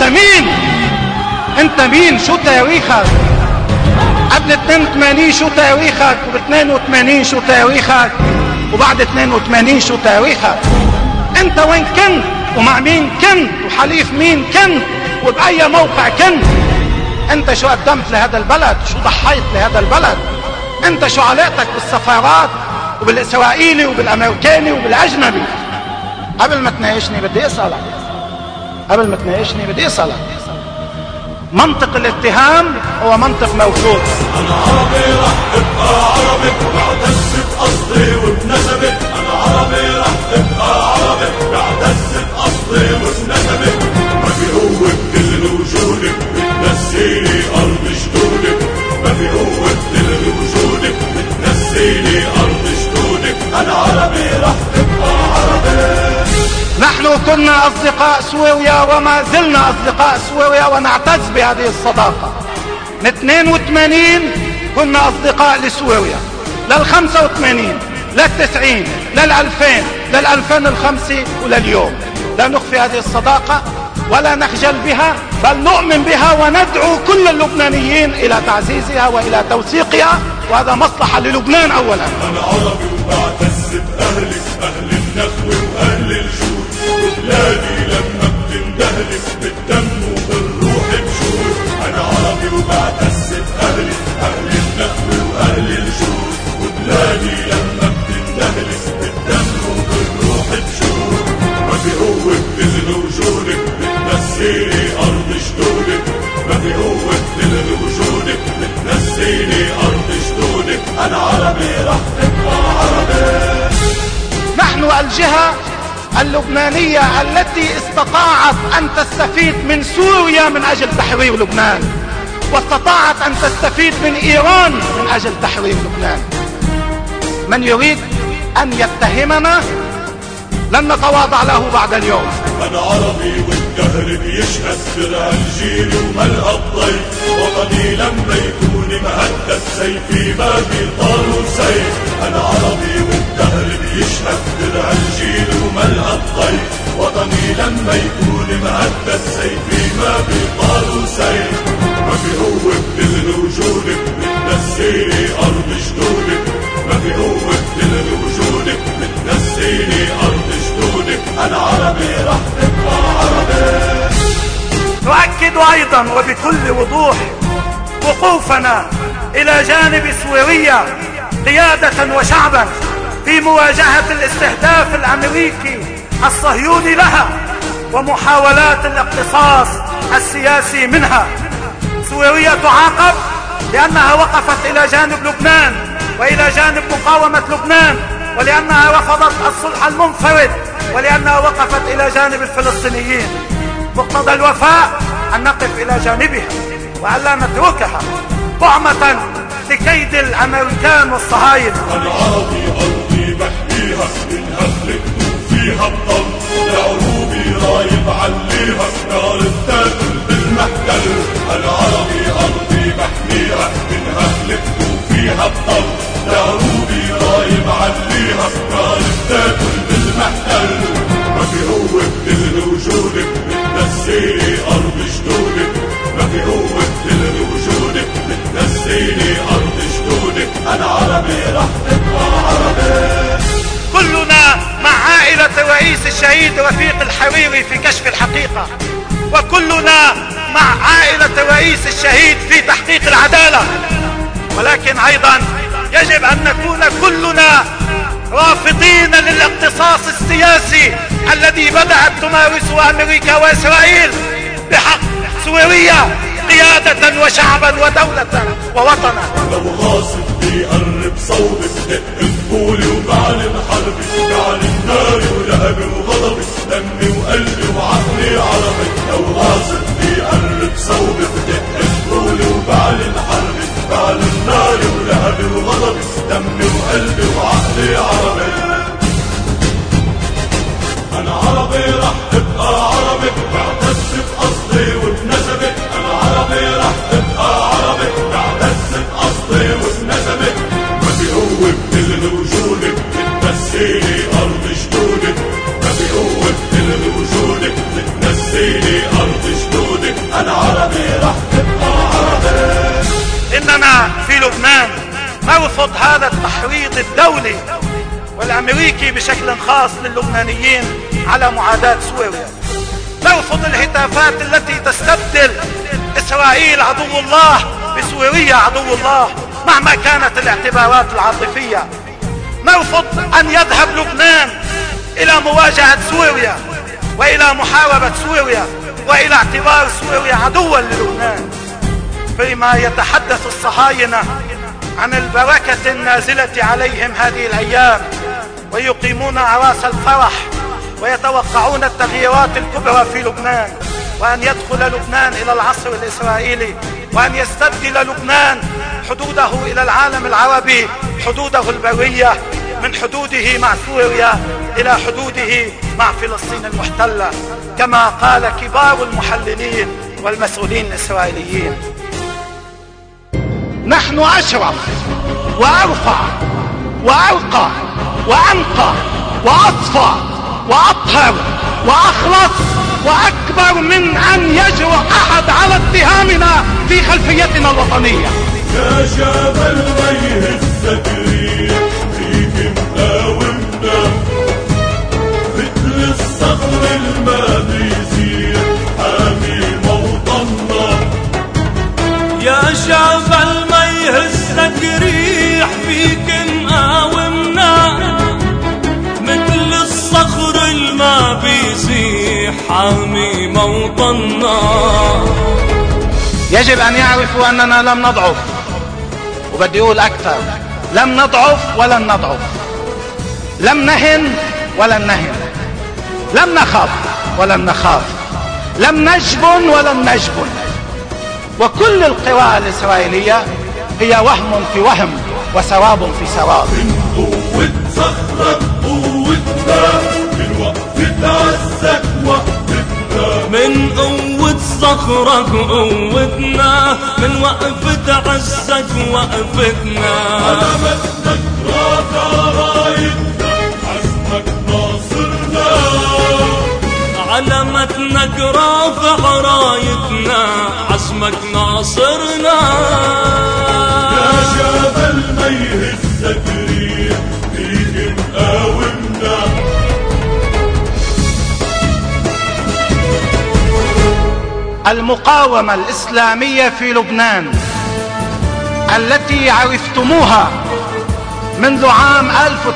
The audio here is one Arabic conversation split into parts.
مين؟ انت مين؟ شو تاريخك؟ قبل 82 شو تاريخك؟ وب 82 شو تاريخك؟ وبعد 82 شو تاريخك؟ انت وين كنت؟ ومع مين كنت؟ وحليف مين كنت؟ وبأي موقع كنت؟ انت شو قدمت لهذا البلد؟ شو ضحيت لهذا البلد؟ انت شو علاقتك بالسفارات وبالإسرائيلي وبالأمريكاني وبالأجنبي؟ قبل ما تناقشني بدي أسألك منطق الاتهام هو منطق موجود. أنا عربي رح أبقى عربي بعتز بأصلي وبنسبي. أنا عربي رح أبقى عربي بعتز بأصلي وبنسبي. ما في قوة بكل وجودك بتنسيني أرض جدودك. ما في قوة بكل وجودك بتنسيني أرض جدودك. أنا عربي رح أبقى عربي. نحن كنا أصدقاء سوريا وما زلنا أصدقاء سوريا ونعتز بهذه الصداقة. من 82 كنا أصدقاء لسوريا، لل85 لل90 لل2000 لل2005 ولليوم. لا نخفي هذه الصداقة ولا نخجل بها، بل نؤمن بها وندعو كل اللبنانيين إلى تعزيزها وإلى توثيقها، وهذا مصلحة للبنان أولا. أنا عربي وبعتز بأهلي، أهل النخوة وأهل الجود. بلادي لما بتندهلك بالدم وبالروح بشور. أنا عربي وبعتز بأهلي، أهل النخوة وأهل الجود. وبلادي لما بتندهلك بالدم وبالروح بشور. ما في قوة بكل وجودك بتنسيني أرض جدودك. ما في قوة بكل وجودك بتنسيني أرض جدودك. أنا عربي رح أبقى عربي. نحن الجهة اللبنانية التي استطاعت أن تستفيد من سوريا من أجل تحرير لبنان، واستطاعت أن تستفيد من إيران من أجل تحرير لبنان. من يريد أن يتهمنا لن نتواضع له بعد اليوم. أنا عربي والدهر بيشهد درع الجيل وملأ الضيف. وطني لما يكون مهدد سيفي ما بيطال سيف. أنا عربي والدهر بيشهد درع الجيل وملأ الضيف. وطني لما يكون مهدد سيفي ما بيطال سيف. ما في قوة بكل وجودك بتنسيني أرض جدودك. ما في قوة بكل وجودك بتنسيني أرض جدودك. أنا عربي رح أبقى عربي. نؤكد أيضا وبكل وضوح وقوفنا إلى جانب سوريا قيادة وشعبا في مواجهة الاستهداف الأمريكي الصهيوني لها ومحاولات الاقتصاص السياسي منها. سوريا تعاقب لأنها وقفت إلى جانب لبنان وإلى جانب مقاومة لبنان، ولأنها رفضت الصلح المنفرد، ولأنها وقفت إلى جانب الفلسطينيين. مقتضى الوفاء أن نقف إلى جانبها وألا نتركها طعمة لكيد الأمريكان والصهاينة. أنا عربي أرضي بحميها منها خلقت وفيها بضل. لعروبي رايب عليها نار بتاكل بالمحتل. أنا عربي أرضي بحميها منها خلقت وفيها بضل. لعروبي رايب عليها نار بتاكل بالمحتل. ما في قوة بكل وجودك بتنسيني أرض جدودك. ما في قوة بكل وجودك بتنسيني أرض جدودك. أنا عربي رح أبقى عربي. كلنا مع عائلة الرئيس الشهيد رفيق الحريري في كشف الحقيقة، وكلنا مع عائلة الرئيس الشهيد في تحقيق العدالة، ولكن أيضا يجب أن نكون كلنا رافضين للاقتصاص السياسي الذي بدأت تمارسه أمريكا وإسرائيل بحق سوريا قيادة وشعبا ودولة ووطنا. لو غاصب بيقرب صوبك دق بقولي وبعلن حربي. بعلن ناري ولهبي وغضبي دمي وقلبي وعقلي عربي. لو غاصب بيقرب صوبك دق بقولي وبعلن حربي. بعلن ناري ولهبي وغضبي دمي وقلبي وعقلي عربي. أنا عربي رح أبقى عربي بعتز بأصلي وبنسبي. أنا عربي رح أبقى عربي بعتز بأصلي وبنسبي. ما في قوة بكل وجودك بتنسيني أرض جدودك. ما في قوة بكل وجودك بتنسيني فلسطيني أرض جدودك، أنا عربي رح تبقى عربي. إننا في لبنان نرفض هذا التحريض الدولي والأمريكي بشكل خاص للبنانيين على معاداة سوريا. نرفض الهتافات التي تستبدل إسرائيل عدو الله بسوريا عدو الله مهما كانت الاعتبارات العاطفية. نرفض أن يذهب لبنان إلى مواجهة سوريا وإلى محاربة سوريا وإلى اعتبار سوريا عدوا للبنان. فيما يتحدث الصهاينة عن البركة النازلة عليهم هذه الأيام ويقيمون أعراس الفرح ويتوقعون التغييرات الكبرى في لبنان، وأن يدخل لبنان إلى العصر الإسرائيلي، وأن يستبدل لبنان حدوده إلى العالم العربي حدوده البرية من حدوده مع سوريا إلى حدوده مع فلسطين المحتلة، كما قال كبار المحللين والمسؤولين الإسرائيليين. نحن أشرف وأرفع وأرقى وأنقى وأصفى وأطهر وأخلص وأكبر من أن يجرؤ أحد على اتهامنا في خلفيتنا الوطنية. يا جبل ما يهزك الريح فيك مقاومنا، مثل الصخر الما بيزيح حامي موطننا. يا جبل ما يهزك ريح فيك مقاومنا، مثل الصخر الما بيزيح حامي موطننا. يجب أن يعرفوا أننا لم نضعف، وبدي أقول أكثر، لم نضعف ولن نضعف، لم نهن ولن نهن، لم نخاف ولن نخاف، لم نجبن ولن نجبن. وكل القوى الإسرائيلية هي وهم في وهم وسراب في سراب. من قوة صخرك قوتنا، من وقفة عزك وقفتنا، من قوة صخرك قوتنا، من وقفة عزك وقفتنا. علامتنا رافع رايتنا، عزمك ناصرنا. علامتك رافع رايتنا، عزمك ناصرنا. يا جبل ما يهزك ريح فيك مقاومنا. المقاومة الإسلامية في لبنان التي عرفتموها منذ عام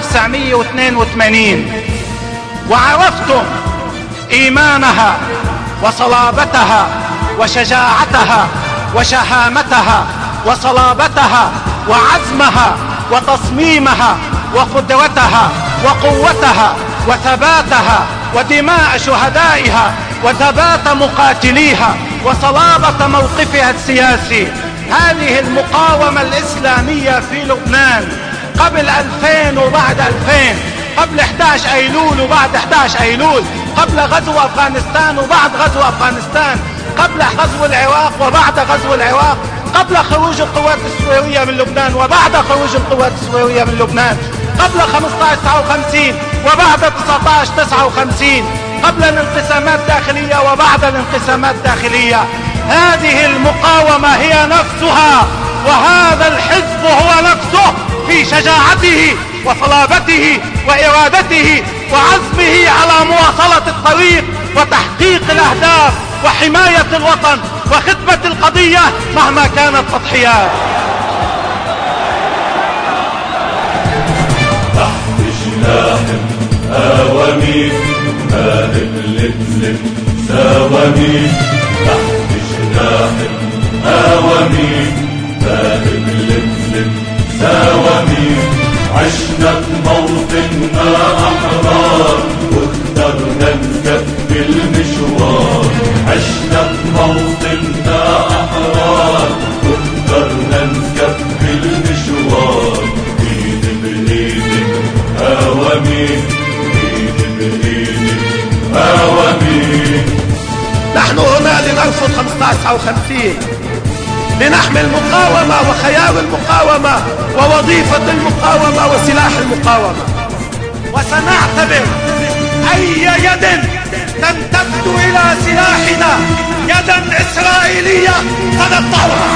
1982 وعرفتم إيمانها وصلابتها وشجاعتها وشهامتها وصلابتها وعزمها وتصميمها وقدرتها وقوتها وثباتها ودماء شهدائها وثبات مقاتليها وصلابة موقفها السياسي. هذه المقاومة الإسلامية في لبنان قبل 2000 وبعد 2000، قبل 11 أيلول وبعد 11 أيلول، قبل غزو أفغانستان وبعد غزو أفغانستان، قبل غزو العراق وبعد غزو العراق، قبل خروج القوات السورية من لبنان وبعد خروج القوات السورية من لبنان، قبل 15/59 وبعد 19/59، قبل الانقسامات الداخلية وبعد الانقسامات الداخلية. هذه المقاومة هي نفسها، وهذا الحزب هو نفسه في شجاعته وصلابته وإرادته وعزمه على مواصلة الطريق وتحقيق الأهداف وحماية الوطن وخدمة القضية مهما كانت تضحيات. تحت جناح آواميك ماهب لتلم سواميك، تحت جناح آواميك ماهب لتلم سواميك. عشنا بموطننا أحرار واخترنا نكفي المشوار. عشنا بموطننا أحرار واخترنا نكفي المشوار. ايد بايد هواميك، ايد بايد هواميك. نحن هنا لنرفض 15/59، لنحمي المقاومة وخيار المقاومة ووظيفة المقاومة وسلاح المقاومة، وسنعتبر أي يد تمتد إلى سلاحنا يدا إسرائيلية سنقطعها.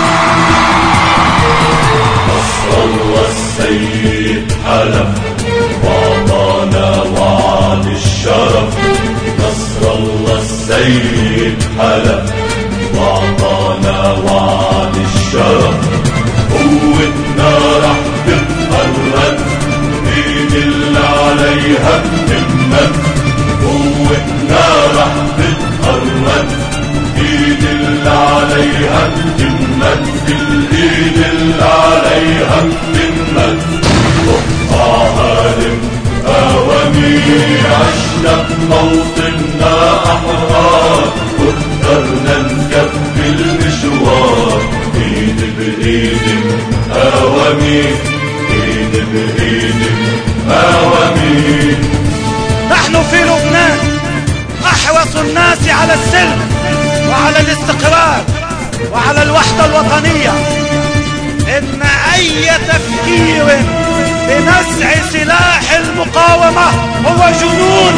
نصر الله السيد حلف وأعطانا وعد الشرف. نصر الله السيد حلف وأعطانا وعد الشرف. قوتنا رح تتمرد، ايد اللي عليها بتمد. قوتنا رح تتمرد، ايد اللي عليها بتمد. الايد اللي عليها بتمد. قطعها أوامير، عشنا بموطننا أحرار، وقدرنا نكفي المشوار. ايد بإيد أوامير، ايد بإيد أوامير. نحن في لبنان أحرص الناس على السلم وعلى الاستقرار وعلى الوحدة الوطنية. إن أي تفكير بنزع سلاح المقاومة هو جنون.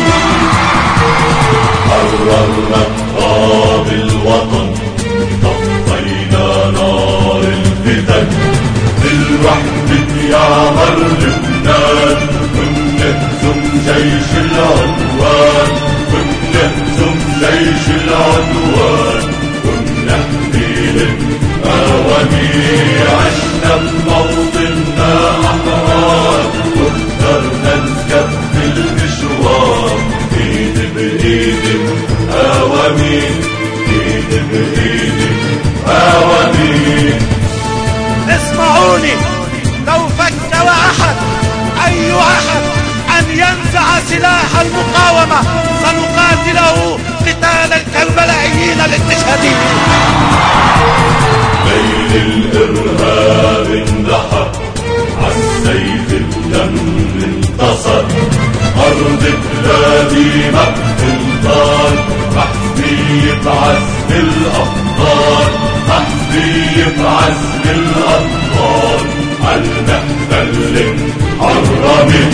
حررنا تراب الوطن، طفينا نار الفتن. بالوحدة يعمر لبنان، ونهزم جيش العدوان. ونهزم جيش العدوان، ونحمي الأوامير. عشنا بموطننا أحرار، وقدرنا نكفي المشوار. ايد بإيد أوامير، ايد بإيد أوامير. اسمعوني، لو فكر أحد أي أحد أن ينزع سلاح المقاومة سنقاتله قتال الكربلائيين الاستشهاديين. ليل الإرهاب اندحر، عالسيف الدم انتصر. أرض بلادي ما بتنطال، محمية بعزم الأبطال. محمية بعزم الأبطال. عالمحتل محرمين.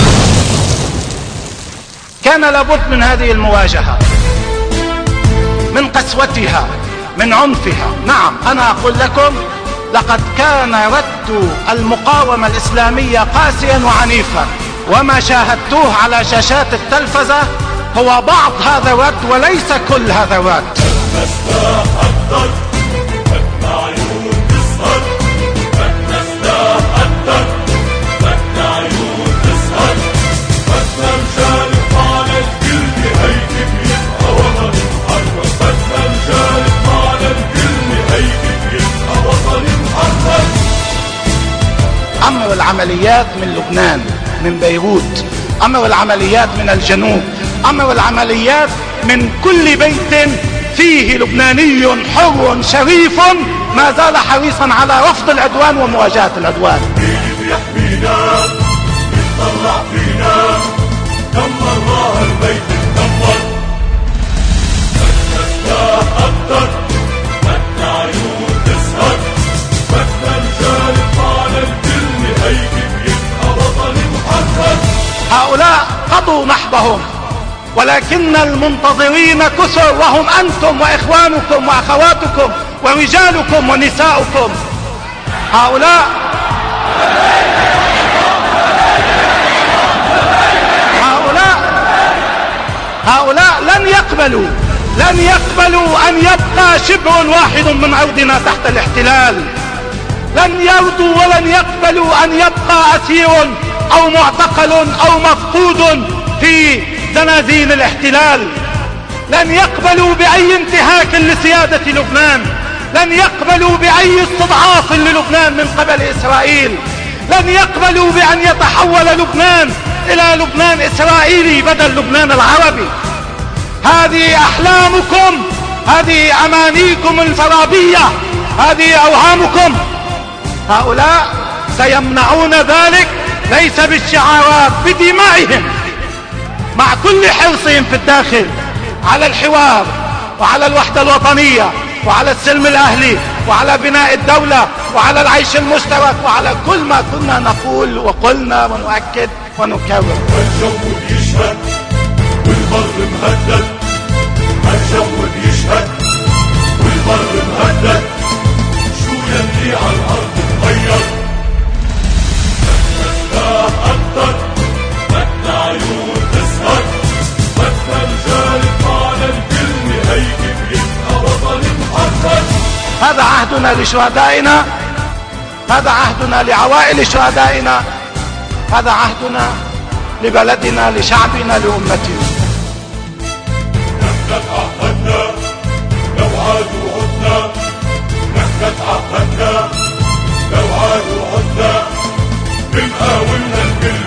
كان لابد من هذه المواجهة، من قسوتها، من عنفها. نعم، أنا أقول لكم لقد كان رد المقاومة الإسلامية قاسيا وعنيفا، وما شاهدتوه على شاشات التلفزة هو بعض هذا الرد وليس كل هذا الرد. أمر العمليات من لبنان، من بيروت، أمر العمليات من الجنوب، أمر العمليات من كل بيت فيه لبناني حر شريف ما زال حريصا على رفض العدوان ومواجهة العدوان. يحمينا، يطلع فينا، دمر الله البيت اتدمر. بدنا سلاح أكتر، بدنا عيون تسهر، بدنا رجال معنا الكلمة هيك بيبقى وطن محرر. هؤلاء قضوا نحبهم، ولكن المنتظرين كثر، وهم أنتم وإخوانكم وأخواتكم ورجالكم ونساؤكم. هؤلاء لن يقبلوا أن يبقى شبر واحد من أرضنا تحت الاحتلال. لن يرضوا ولن يقبلوا أن يبقى أسير أو معتقل أو مفقود في زنازين الاحتلال. لن يقبلوا بأي انتهاك لسيادة لبنان. لن يقبلوا بأي استضعاف للبنان من قبل إسرائيل. لن يقبلوا بأن يتحول لبنان إلى لبنان إسرائيلي بدل لبنان العربي. هذه أحلامكم، هذه أمانيكم الفرابية، هذه أوهامكم. هؤلاء سيمنعون ذلك ليس بالشعارات، بدمائهم، مع كل حرصهم في الداخل على الحوار وعلى الوحدة الوطنية وعلى السلم الأهلي وعلى بناء الدولة وعلى العيش المشترك وعلى كل ما كنا نقول وقلنا ونؤكد ونكرر. الجو بيشهد والبر مهدد، عهدنا لشهدائنا، هذا عهدنا لعوائل شهدائنا، هذا عهدنا لبلدنا، لشعبنا، لأمتنا. نحن تعهدنا لو عادوا عدنا، نحن تعهدنا لو عادوا عدنا، بنقاومنا الكل